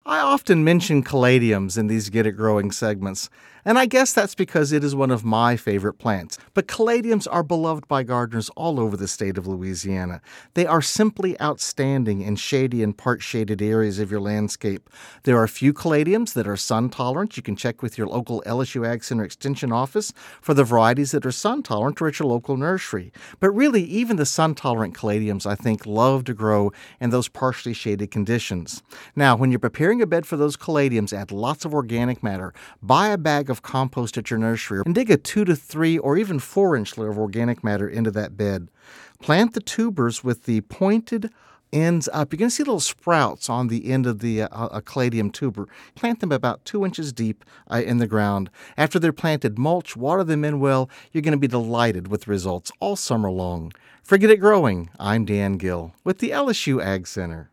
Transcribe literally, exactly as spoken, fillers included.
I often mention caladiums in these Get It Growing segments, and I guess that's because it is one of my favorite plants. But caladiums are beloved by gardeners all over the state of Louisiana. They are simply outstanding in shady and part-shaded areas of your landscape. There are a few caladiums that are sun-tolerant. You can check with your local L S U Ag Center Extension office for the varieties that are sun-tolerant or at your local nursery. But really, even the sun-tolerant caladiums, I think, love to grow in those partially shaded conditions. Now, when you're preparing a bed for those caladiums, add lots of organic matter. Buy a bag of compost at your nursery and dig a two to three or even four inch layer of organic matter into that bed. Plant the tubers with the pointed ends up. You're going to see little sprouts on the end of the uh, a caladium tuber. Plant them about two inches deep uh, in the ground. After they're planted, mulch, water them in well. You're going to be delighted with the results all summer long. For Get It Growing, I'm Dan Gill with the L S U Ag Center.